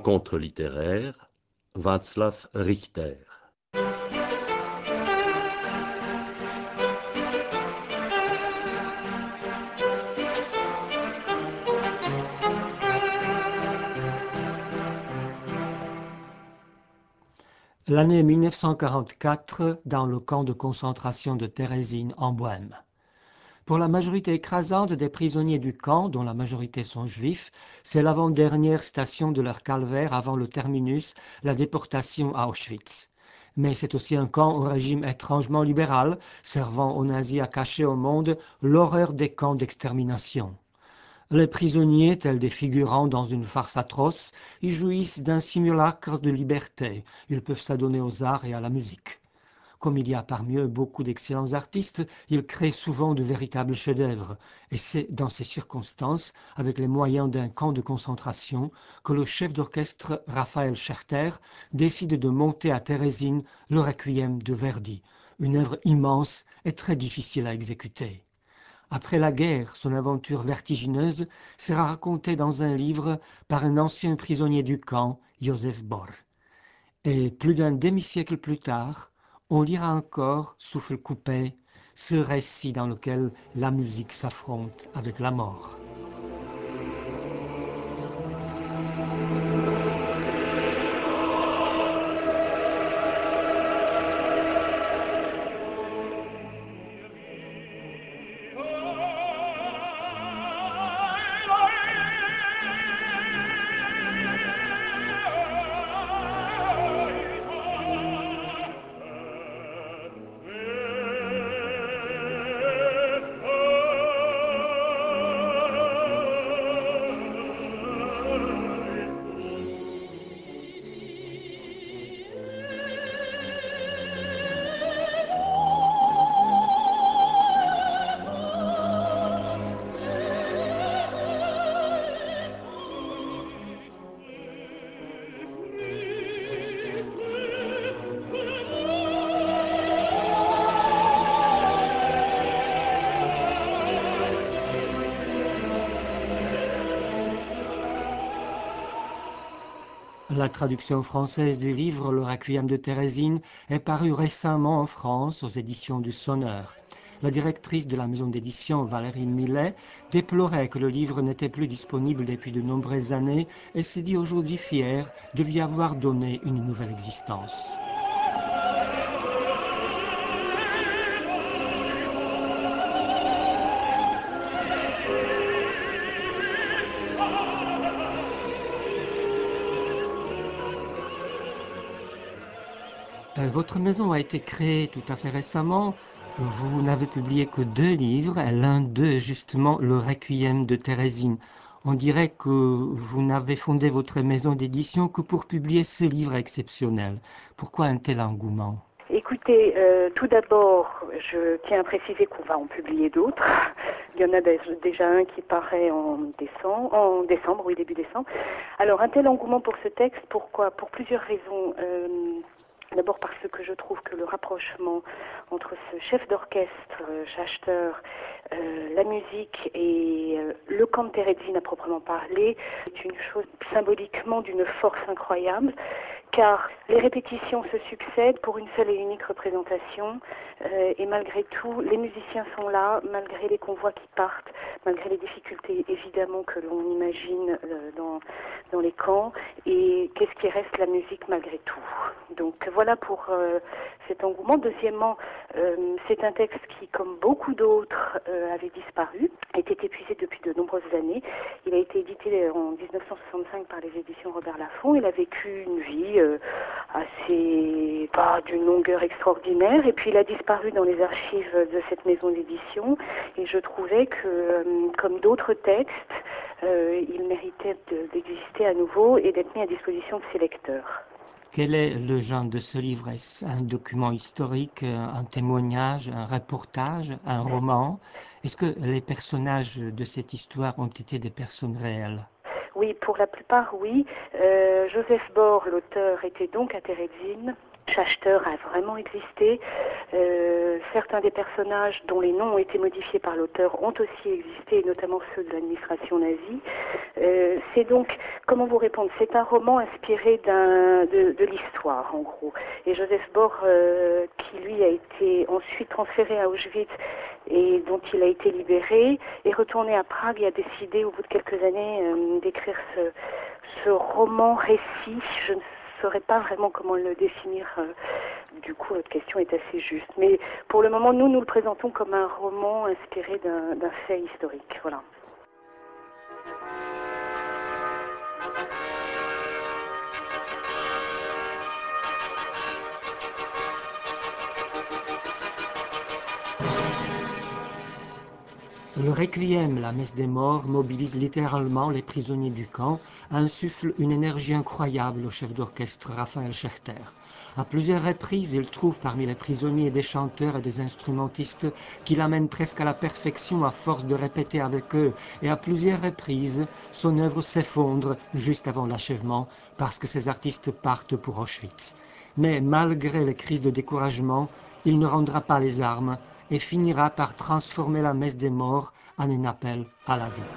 Rencontres littéraires, Václav Richter. L'année 1944 dans le camp de concentration de Térésine en Bohême. Pour la majorité écrasante des prisonniers du camp, dont la majorité sont juifs, c'est l'avant-dernière station de leur calvaire avant le terminus, la déportation à Auschwitz. Mais c'est aussi un camp au régime étrangement libéral, servant aux nazis à cacher au monde l'horreur des camps d'extermination. Les prisonniers, tels des figurants dans une farce atroce, y jouissent d'un simulacre de liberté. Ils peuvent s'adonner aux arts et à la musique. Comme il y a parmi eux beaucoup d'excellents artistes, ils créent souvent de véritables chefs-d'œuvre. Et c'est dans ces circonstances, avec les moyens d'un camp de concentration, que le chef d'orchestre Raphaël Scherter décide de monter à Térésine le Requiem de Verdi, une œuvre immense et très difficile à exécuter. Après la guerre, son aventure vertigineuse sera racontée dans un livre par un ancien prisonnier du camp, Josef Bor. Et plus d'un demi-siècle plus tard, on lira encore, souffle coupé, ce récit dans lequel la musique s'affronte avec la mort. La traduction française du livre Le Requiem de Térésine est parue récemment en France aux éditions du Sonneur. La directrice de la maison d'édition, Valérie Millet, déplorait que le livre n'était plus disponible depuis de nombreuses années et s'est dit aujourd'hui fière de lui avoir donné une nouvelle existence. Votre maison a été créée tout à fait récemment. Vous n'avez publié que 2 livres, l'un d'eux justement le Requiem de Térésine. On dirait que vous n'avez fondé votre maison d'édition que pour publier ce livre exceptionnel. Pourquoi un tel engouement ? Écoutez, tout d'abord, je tiens à préciser qu'on va en publier d'autres. Il y en a déjà un qui paraît en décembre, oui, début décembre. Alors, un tel engouement pour ce texte, pourquoi ? Pour plusieurs raisons. D'abord parce que je trouve que le rapprochement entre ce chef d'orchestre, Schachter, la musique et le camp de Térésine à proprement parler est une chose symboliquement d'une force incroyable, car les répétitions se succèdent pour une seule et unique représentation et malgré tout, les musiciens sont là, malgré les convois qui partent, malgré les difficultés évidemment que l'on imagine dans les camps, et qu'est-ce qui reste la musique malgré tout. Donc voilà pour cet engouement. Deuxièmement, c'est un texte qui, comme beaucoup d'autres, avait disparu, était épuisé depuis de nombreuses années. Il a été édité en 1965 par les éditions Robert Laffont. Il a vécu une vie assez, pas d'une longueur extraordinaire, et puis il a disparu dans les archives de cette maison d'édition, et je trouvais que, comme d'autres textes, il méritait d'exister à nouveau et d'être mis à disposition de ses lecteurs. Quel est le genre de ce livre? Est-ce un document historique, un témoignage, un reportage, un roman? Est-ce que les personnages de cette histoire ont été des personnes réelles? Oui, pour la plupart, oui. Josef Bor, l'auteur, était donc à Térésine. Schachter a vraiment existé. Certains des personnages dont les noms ont été modifiés par l'auteur ont aussi existé, notamment ceux de l'administration nazie. C'est donc, comment vous répondre, c'est un roman inspiré de l'histoire, en gros. Et Joseph Bor, qui lui a été ensuite transféré à Auschwitz et dont il a été libéré, est retourné à Prague et a décidé, au bout de quelques années, d'écrire ce roman-récit. Je ne saurais pas vraiment comment le définir. Du coup, votre question est assez juste. Mais pour le moment, nous le présentons comme un roman inspiré d'un fait historique. Voilà. Le requiem, la messe des morts, mobilise littéralement les prisonniers du camp, insuffle une énergie incroyable au chef d'orchestre Raphaël Schechter. À plusieurs reprises, il trouve parmi les prisonniers des chanteurs et des instrumentistes qu'il amène presque à la perfection à force de répéter avec eux, et à plusieurs reprises, son œuvre s'effondre juste avant l'achèvement parce que ces artistes partent pour Auschwitz. Mais malgré les crises de découragement, il ne rendra pas les armes et finira par transformer la messe des morts en un appel à la vie.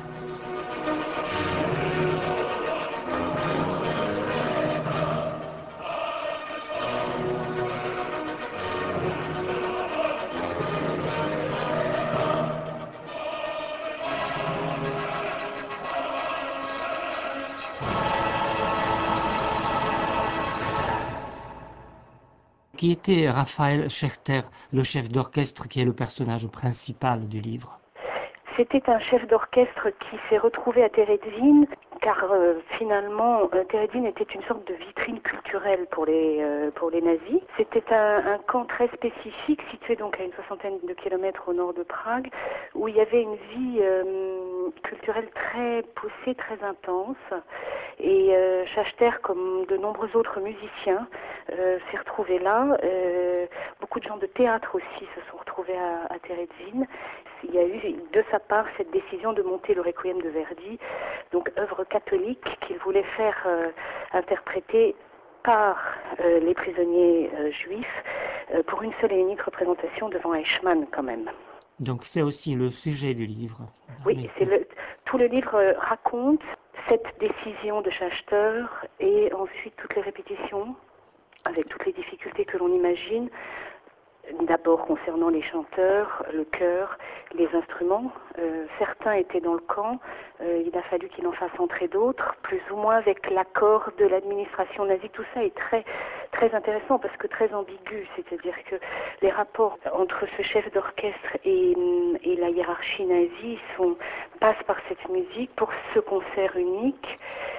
Qui était Raphaël Schechter, le chef d'orchestre qui est le personnage principal du livre? C'était un chef d'orchestre qui s'est retrouvé à Terezin, car finalement, Terezin était une sorte de vitrine culturelle pour les nazis. C'était un camp très spécifique, situé donc à une 60aine de kilomètres au nord de Prague, où il y avait une vie culturelle très poussée, très intense. Et Schachter, comme de nombreux autres musiciens, s'est retrouvé là. Beaucoup de gens de théâtre aussi se sont retrouvés à Terezin. Il y a eu de sa part cette décision de monter le Requiem de Verdi, donc œuvre catholique qu'il voulait faire interpréter par les prisonniers juifs pour une seule et unique représentation devant Eichmann quand même. Donc c'est aussi le sujet du livre. Oui, tout le livre raconte cette décision de Schachter et ensuite toutes les répétitions avec toutes les difficultés que l'on imagine. D'abord concernant les chanteurs, le chœur, les instruments. Certains étaient dans le camp, il a fallu qu'il en fasse entrer d'autres, plus ou moins avec l'accord de l'administration nazie. Tout ça est très, très intéressant parce que très ambigu, c'est-à-dire que les rapports entre ce chef d'orchestre et la hiérarchie nazie passent par cette musique pour ce concert unique.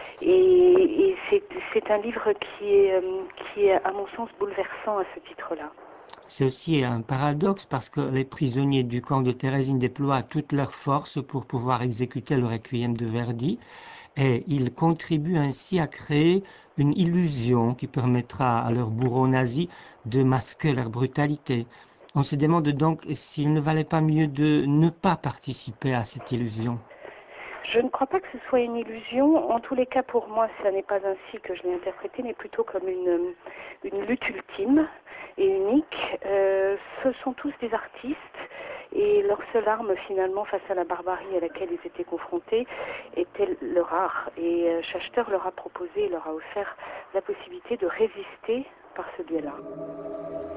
Et c'est un livre qui est, à mon sens, bouleversant à ce titre-là. C'est aussi un paradoxe parce que les prisonniers du camp de Terezin déploient toutes leurs forces pour pouvoir exécuter le Requiem de Verdi et ils contribuent ainsi à créer une illusion qui permettra à leurs bourreaux nazis de masquer leur brutalité. On se demande donc s'il ne valait pas mieux de ne pas participer à cette illusion. Je ne crois pas que ce soit une illusion. En tous les cas, pour moi, ce n'est pas ainsi que je l'ai interprété, mais plutôt comme une lutte ultime et unique. Ce sont tous des artistes et leur seule arme, finalement, face à la barbarie à laquelle ils étaient confrontés, était leur art. Et Schachter leur a proposé, leur a offert la possibilité de résister par ce biais-là.